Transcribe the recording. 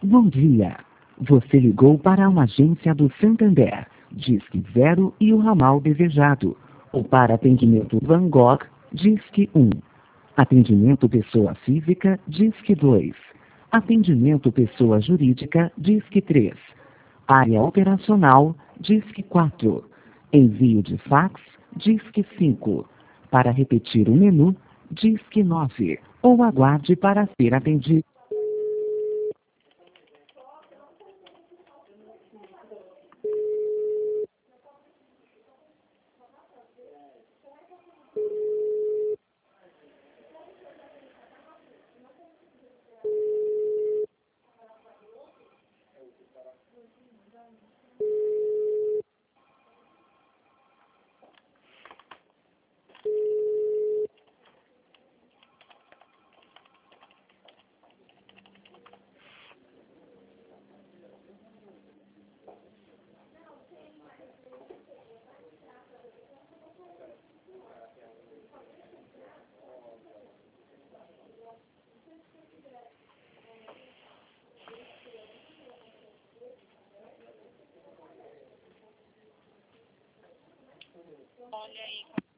Bom dia. Você ligou para uma agência do Santander, Disque 0 e o ramal desejado. Ou para atendimento Van Gogh, Disque 1. Atendimento pessoa física, Disque 2. Atendimento pessoa jurídica, Disque 3. Área operacional, Disque 4. Envio de fax, Disque 5. Para repetir o menu, Disque 9. Ou aguarde para ser atendido. Olha aí.